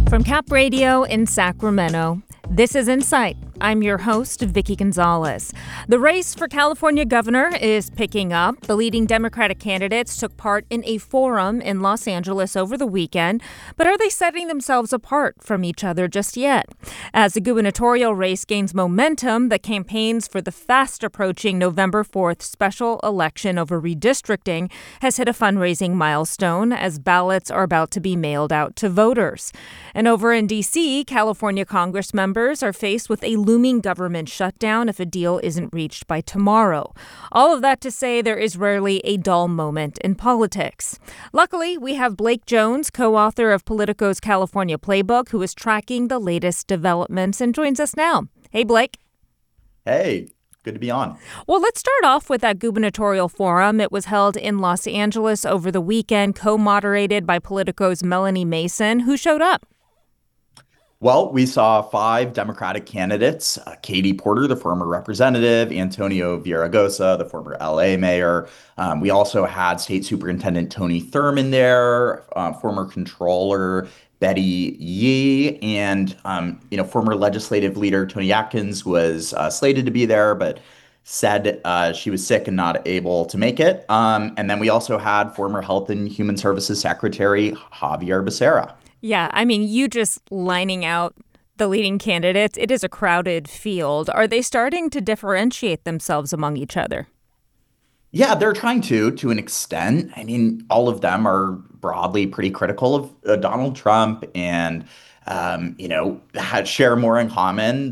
From Cap Radio in Sacramento, this is Insight. I'm your host, Vicky Gonzalez. The race for California governor is picking up. The leading Democratic candidates took part in a forum in Los Angeles over the weekend, but are they setting themselves apart from each other just yet? As the gubernatorial race gains momentum, the campaigns for the fast-approaching November 4th special election over redistricting has hit a fundraising milestone as ballots are about to be mailed out to voters. And over in D.C., California Congress members are faced with a looming government shutdown if a deal isn't reached by tomorrow. All of that to say there is rarely a dull moment in politics. Luckily, we have Blake Jones, co-author of Politico's California Playbook, who is tracking the latest developments and joins us now. Hey, Blake. Hey, good to be on. Well, let's start off with that gubernatorial forum. It was held in Los Angeles over the weekend, co-moderated by Politico's Melanie Mason. Who showed up? Well, we saw 5 Democratic candidates, Katie Porter, the former representative, Antonio Villaraigosa, the former LA mayor. We also had State Superintendent Tony Thurmond there, former controller Betty Yee, and former legislative leader Toni Atkins was slated to be there, but said she was sick and not able to make it. And then we also had former Health and Human Services Secretary Xavier Becerra. Yeah, I mean, you just lining out the leading candidates, it is a crowded field. Are they starting to differentiate themselves among each other? Yeah, they're trying to an extent. I mean, all of them are broadly pretty critical of Donald Trump and, share more in common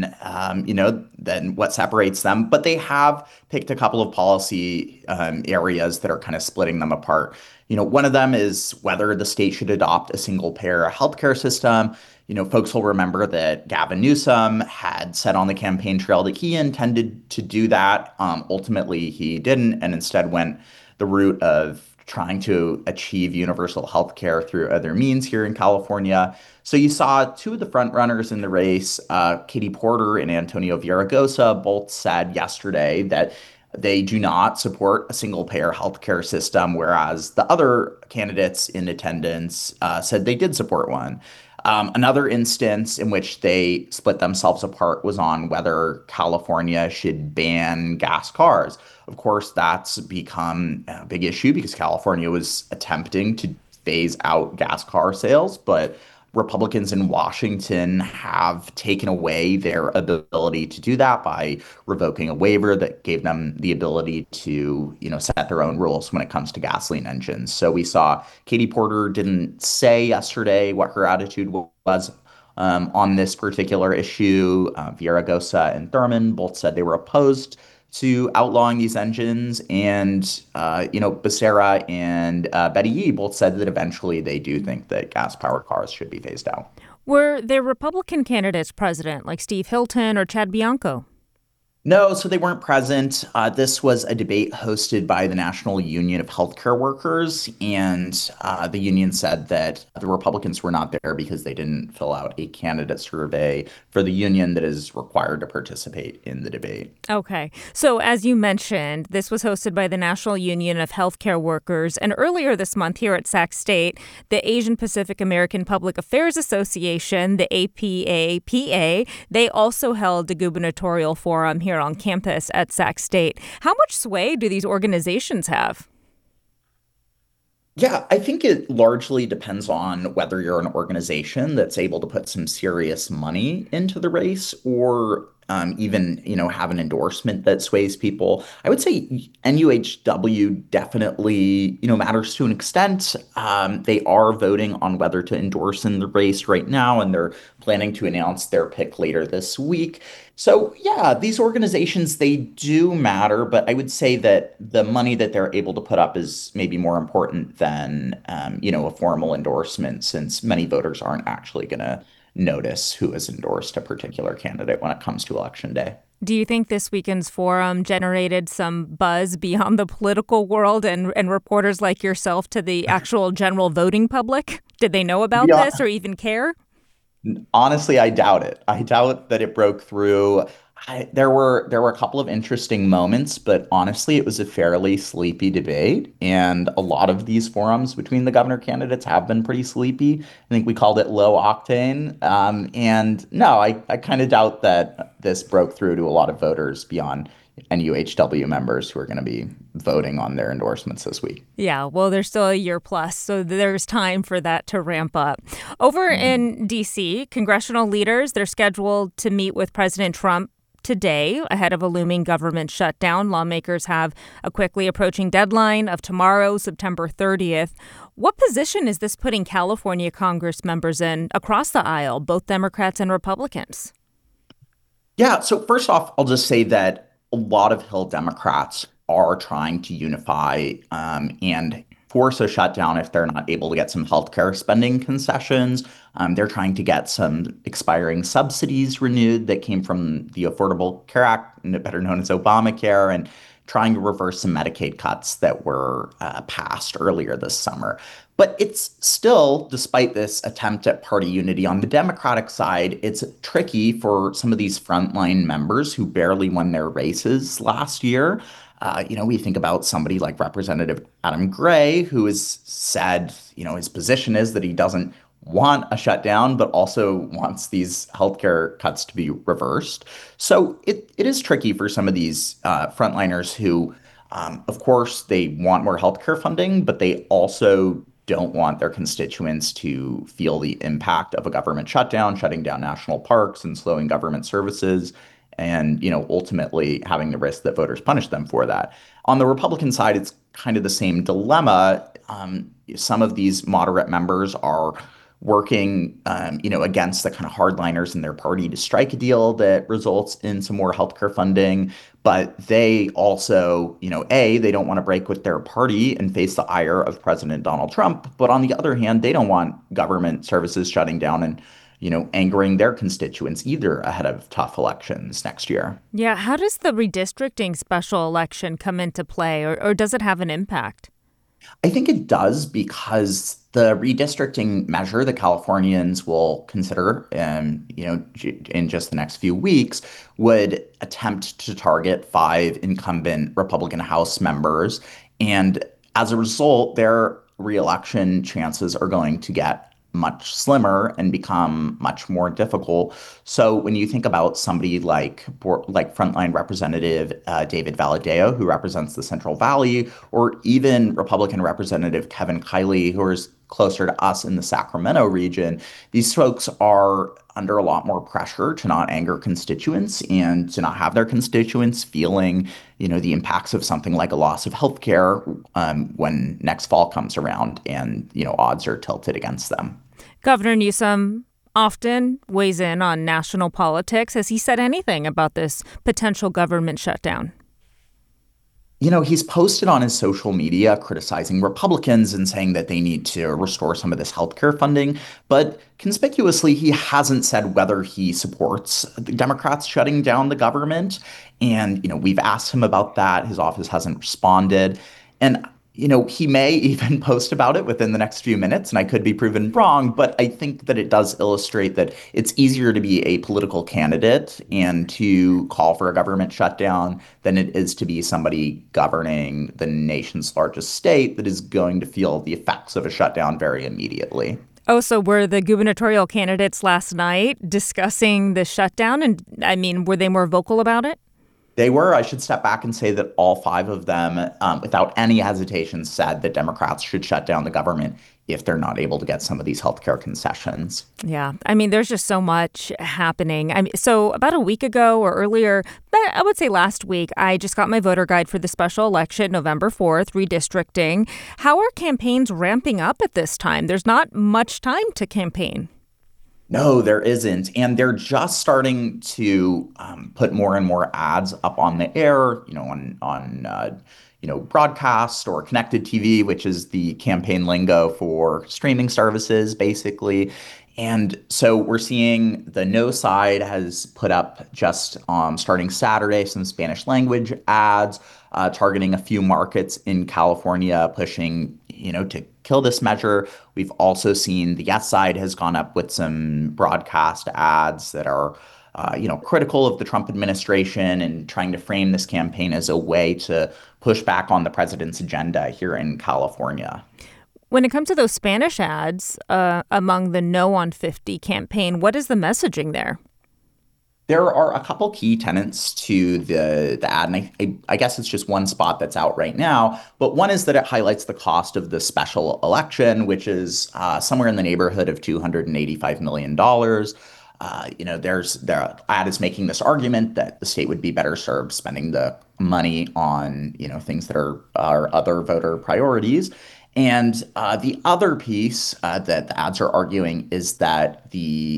than what separates them. But they have picked a couple of policy areas that are kind of splitting them apart. One of them is whether the state should adopt a single-payer healthcare system. Folks will remember that Gavin Newsom had said on the campaign trail that he intended to do that. Ultimately, he didn't, and instead went the route of trying to achieve universal health care through other means here in California. So you saw 2 of the front runners in the race, Katie Porter and Antonio Villaraigosa, both said yesterday that they do not support a single-payer healthcare system, whereas the other candidates in attendance said they did support one. Another instance in which they split themselves apart was on whether California should ban gas cars. Of course, that's become a big issue because California was attempting to phase out gas car sales, but Republicans in Washington have taken away their ability to do that by revoking a waiver that gave them the ability to, set their own rules when it comes to gasoline engines. So we saw Katie Porter didn't say yesterday what her attitude was on this particular issue. Villaraigosa and Thurmond both said they were opposed to outlawing these engines. And, Becerra and Betty Yee both said that eventually they do think that gas-powered cars should be phased out. Were there Republican candidates present, like Steve Hilton or Chad Bianco? No, so they weren't present. This was a debate hosted by the National Union of Healthcare Workers, and the union said that the Republicans were not there because they didn't fill out a candidate survey for the union that is required to participate in the debate. Okay. So as you mentioned, this was hosted by the National Union of Healthcare Workers, and earlier this month here at Sac State, the Asian Pacific American Public Affairs Association, the APAPA, they also held a gubernatorial forum here on campus at Sac State. How much sway do these organizations have? Yeah, I think it largely depends on whether you're an organization that's able to put some serious money into the race or even, have an endorsement that sways people. I would say NUHW definitely, matters to an extent. They are voting on whether to endorse in the race right now, and they're planning to announce their pick later this week. So, yeah, these organizations, they do matter, but I would say that the money that they're able to put up is maybe more important than, a formal endorsement, since many voters aren't actually going to notice who has endorsed a particular candidate when it comes to Election Day. Do you think this weekend's forum generated some buzz beyond the political world and reporters like yourself to the actual general voting public? Did they know about this or even care? Honestly, I doubt it. I doubt that it broke through. There were a couple of interesting moments, but honestly, it was a fairly sleepy debate, and a lot of these forums between the governor candidates have been pretty sleepy. I think we called it low octane, and no, I kind of doubt that this broke through to a lot of voters beyond NUHW members who are going to be voting on their endorsements this week. Yeah, well, there's still a year plus, so there's time for that to ramp up. Over in D.C., congressional leaders, they're scheduled to meet with President Trump today ahead of a looming government shutdown. Lawmakers have a quickly approaching deadline of tomorrow, September 30th. What position is this putting California Congress members in across the aisle, both Democrats and Republicans? Yeah, so first off, I'll just say that a lot of Hill Democrats are trying to unify and force a shutdown if they're not able to get some healthcare spending concessions. They're trying to get some expiring subsidies renewed that came from the Affordable Care Act, better known as Obamacare, and trying to reverse some Medicaid cuts that were passed earlier this summer. But it's still, despite this attempt at party unity on the Democratic side, it's tricky for some of these frontline members who barely won their races last year. We think about somebody like Representative Adam Gray, who has said, his position is that he doesn't want a shutdown, but also wants these healthcare cuts to be reversed. So it is tricky for some of these frontliners who, of course, they want more healthcare funding, but they also don't want their constituents to feel the impact of a government shutdown, shutting down national parks and slowing government services, and ultimately having the risk that voters punish them for that. On the Republican side, it's kind of the same dilemma. Some of these moderate members are working, against the kind of hardliners in their party to strike a deal that results in some more healthcare funding. But they also, they don't want to break with their party and face the ire of President Donald Trump. But on the other hand, they don't want government services shutting down and, angering their constituents either ahead of tough elections next year. Yeah, how does the redistricting special election come into play, or does it have an impact? I think it does because the redistricting measure that Californians will consider, in just the next few weeks, would attempt to target 5 incumbent Republican House members. And as a result, their reelection chances are going to get much slimmer and become much more difficult. So when you think about somebody like frontline Representative David Valadao, who represents the Central Valley, or even Republican Representative Kevin Kiley, who is closer to us in the Sacramento region, these folks are under a lot more pressure to not anger constituents and to not have their constituents feeling, the impacts of something like a loss of health care when next fall comes around and, odds are tilted against them. Governor Newsom often weighs in on national politics. Has he said anything about this potential government shutdown? He's posted on his social media criticizing Republicans and saying that they need to restore some of this healthcare funding. But conspicuously, he hasn't said whether he supports the Democrats shutting down the government. And, we've asked him about that. His office hasn't responded. And he may even post about it within the next few minutes, and I could be proven wrong, but I think that it does illustrate that it's easier to be a political candidate and to call for a government shutdown than it is to be somebody governing the nation's largest state that is going to feel the effects of a shutdown very immediately. Oh, so were the gubernatorial candidates last night discussing the shutdown? And I mean, were they more vocal about it? They were. I should step back and say that all 5 of them, without any hesitation, said that Democrats should shut down the government if they're not able to get some of these healthcare concessions. Yeah. I mean, there's just so much happening. So about a week ago or earlier, but I would say last week, I just got my voter guide for the special election, November 4th, redistricting. How are campaigns ramping up at this time? There's not much time to campaign. No, there isn't. And they're just starting to put more and more ads up on the air, on broadcast or connected TV, which is the campaign lingo for streaming services, basically. And so we're seeing the No side has put up just starting Saturday some Spanish language ads targeting a few markets in California, pushing, to kill this measure. We've also seen the Yes side has gone up with some broadcast ads that are critical of the Trump administration and trying to frame this campaign as a way to push back on the president's agenda here in California. When it comes to those Spanish ads among the No on 50 campaign, what is the messaging there? There are a couple key tenets to the ad, and I guess it's just one spot that's out right now. But one is that it highlights the cost of the special election, which is somewhere in the neighborhood of $285 million. The ad is making this argument that the state would be better served spending the money on, things that are other voter priorities. And the other piece that the ads are arguing is that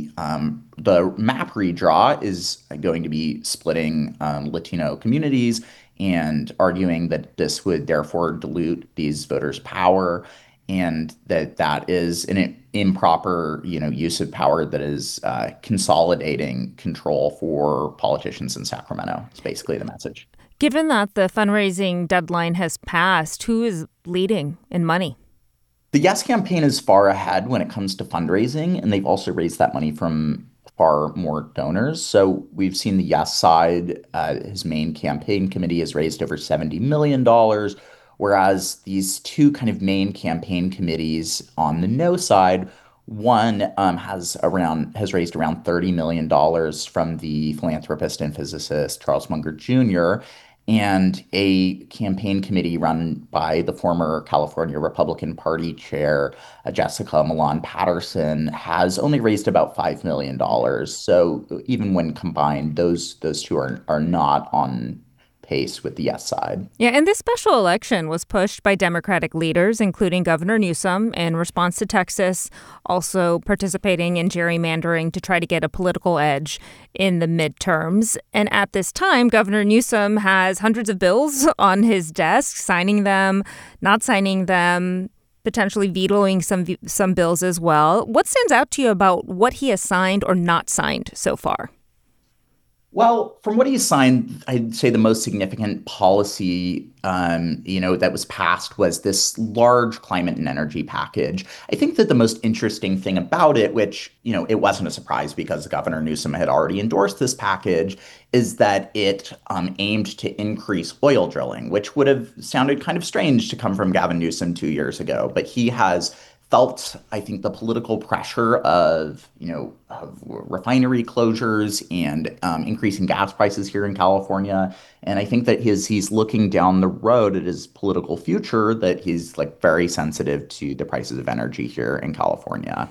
the map redraw is going to be splitting Latino communities and arguing that this would therefore dilute these voters' power and that is an improper, use of power that is consolidating control for politicians in Sacramento. It's basically the message. Given that the fundraising deadline has passed, who is leading in money? The Yes campaign is far ahead when it comes to fundraising, and they've also raised that money from far more donors. So we've seen the Yes side, his main campaign committee has raised over $70 million, whereas these two kind of main campaign committees on the No side, one has raised around $30 million from the philanthropist and physicist Charles Munger Jr., and a campaign committee run by the former California Republican Party chair, Jessica Milan Patterson, has only raised about $5 million. So even when combined, those two are not on pace with the Yes side. Yeah, and this special election was pushed by Democratic leaders, including Governor Newsom, in response to Texas also participating in gerrymandering to try to get a political edge in the midterms. And at this time, Governor Newsom has hundreds of bills on his desk, signing them, not signing them, potentially vetoing some bills as well. What stands out to you about what he has signed or not signed so far? Well, from what he signed, I'd say the most significant policy, that was passed was this large climate and energy package. I think that the most interesting thing about it, which, it wasn't a surprise because Governor Newsom had already endorsed this package, is that it aimed to increase oil drilling, which would have sounded kind of strange to come from Gavin Newsom 2 years ago. But he has felt, I think, the political pressure of refinery closures and increasing gas prices here in California. And I think that he's looking down the road at his political future, that he's very sensitive to the prices of energy here in California.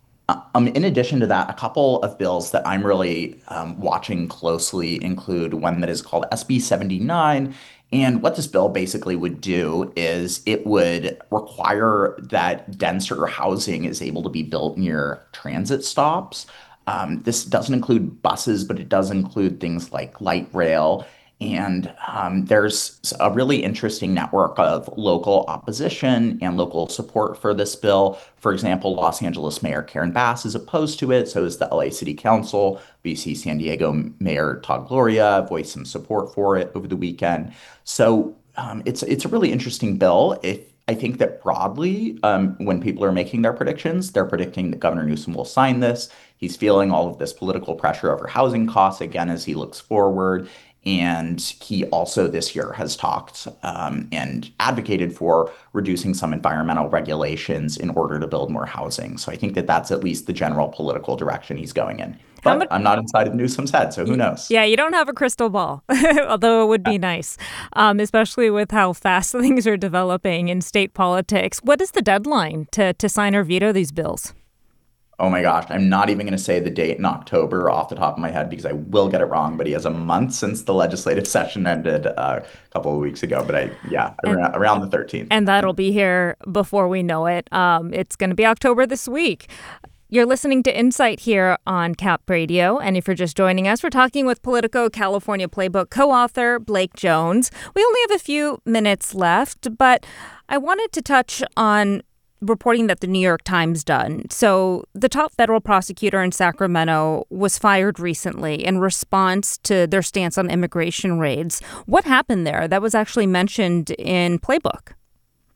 In addition to that, a couple of bills that I'm really watching closely include one that is called SB 79. And what this bill basically would do is it would require that denser housing is able to be built near transit stops. This doesn't include buses, but it does include things like light rail. And there's a really interesting network of local opposition and local support for this bill. For example, Los Angeles Mayor Karen Bass is opposed to it. So is the LA City Council. BC San Diego Mayor Todd Gloria voiced some support for it over the weekend. So it's a really interesting bill. I think that broadly, when people are making their predictions, they're predicting that Governor Newsom will sign this. He's feeling all of this political pressure over housing costs again as he looks forward. And he also this year has talked and advocated for reducing some environmental regulations in order to build more housing. So I think that that's at least the general political direction he's going in. But I'm not inside of Newsom's head, so who knows? Yeah, you don't have a crystal ball, although it would be nice, especially with how fast things are developing in state politics. What is the deadline to sign or veto these bills? Oh my gosh, I'm not even going to say the date in October off the top of my head because I will get it wrong, but he has a month since the legislative session ended a couple of weeks ago. But around the 13th. And that'll be here before we know it. It's going to be October this week. You're listening to Insight here on Cap Radio. And if you're just joining us, we're talking with Politico California Playbook co-author Blake Jones. We only have a few minutes left, but I wanted to touch on reporting that the New York Times done. So the top federal prosecutor in Sacramento was fired recently in response to their stance on immigration raids. What happened there? That was actually mentioned in Playbook.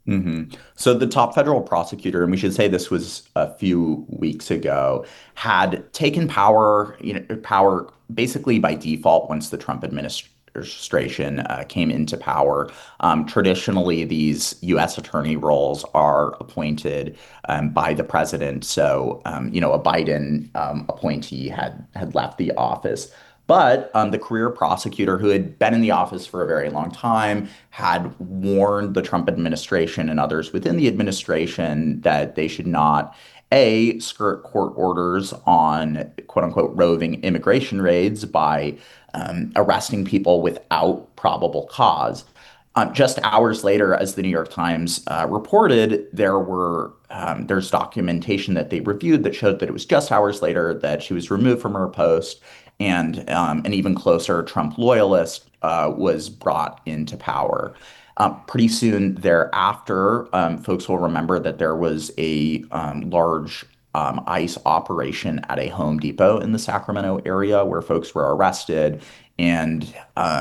So the top federal prosecutor, and we should say this was a few weeks ago, had taken power basically by default once the Trump administration came into power. Traditionally, these U.S. attorney roles are appointed by the president. So, a Biden appointee had left the office. But the career prosecutor who had been in the office for a very long time had warned the Trump administration and others within the administration that they should not, A, skirt court orders on quote unquote roving immigration raids by arresting people without probable cause. Just hours later, as the New York Times reported, there's documentation that they reviewed that showed that it was just hours later that she was removed from her post, and an even closer Trump loyalist was brought into power. Pretty soon thereafter, folks will remember that there was a large ICE operation at a Home Depot in the Sacramento area where folks were arrested. And,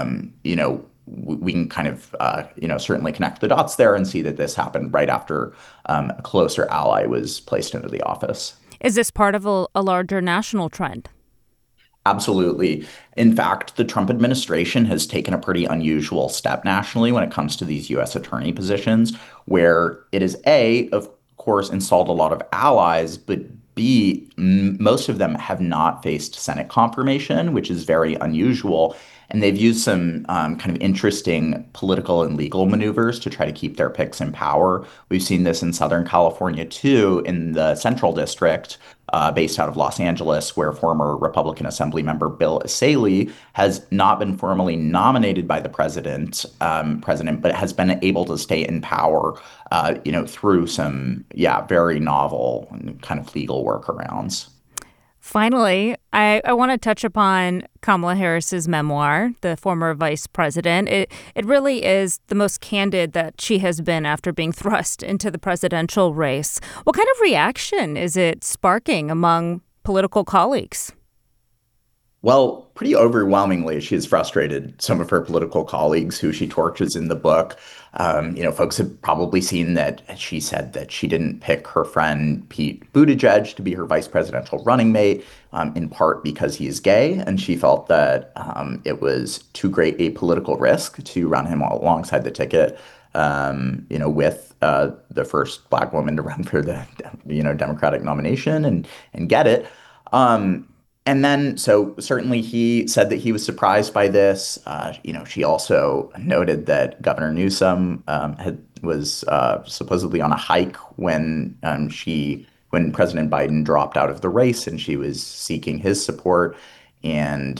we can kind of, certainly connect the dots there and see that this happened right after a closer ally was placed into the office. Is this part of a larger national trend? Absolutely. In fact, the Trump administration has taken a pretty unusual step nationally when it comes to these U.S. attorney positions, where it is A, of course, installed a lot of allies, but B, most of them have not faced Senate confirmation, which is very unusual. And they've used some kind of interesting political and legal maneuvers to try to keep their picks in power. We've seen this in Southern California, too, in the Central District, based out of Los Angeles, where former Republican Assembly member Bill Essayli has not been formally nominated by the president, but has been able to stay in power, through some, very novel kind of legal workarounds. Finally, I want to touch upon Kamala Harris's memoir, The Former Vice President. It really is the most candid that she has been after being thrust into the presidential race. What kind of reaction is it sparking among political colleagues? Well, pretty overwhelmingly, she has frustrated some of her political colleagues who she torches in the book. Folks have probably seen that she said that she didn't pick her friend Pete Buttigieg to be her vice presidential running mate, in part because he is gay, and she felt that it was too great a political risk to run him alongside the ticket, with the first Black woman to run for the, Democratic nomination and get it. And then, so certainly he said that he was surprised by this. She also noted that Governor Newsom was supposedly on a hike when President Biden dropped out of the race, and she was seeking his support. And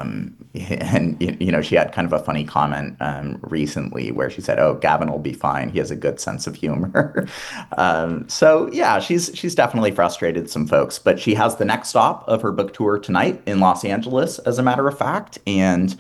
she had kind of a funny comment recently where she said, "Oh, Gavin will be fine. He has a good sense of humor." She's definitely frustrated some folks, but she has the next stop of her book tour tonight in Los Angeles, as a matter of fact, and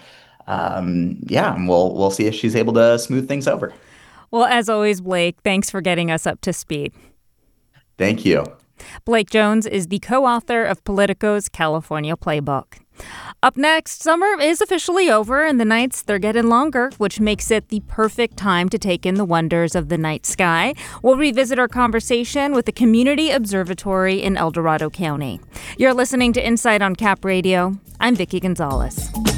we'll see if she's able to smooth things over. Well, as always, Blake, thanks for getting us up to speed. Thank you. Blake Jones is the co-author of Politico's California Playbook. Up next, summer is officially over and the nights, they're getting longer, which makes it the perfect time to take in the wonders of the night sky. We'll revisit our conversation with the Community Observatory in El Dorado County. You're listening to Insight on Cap Radio. I'm Vicki Gonzalez.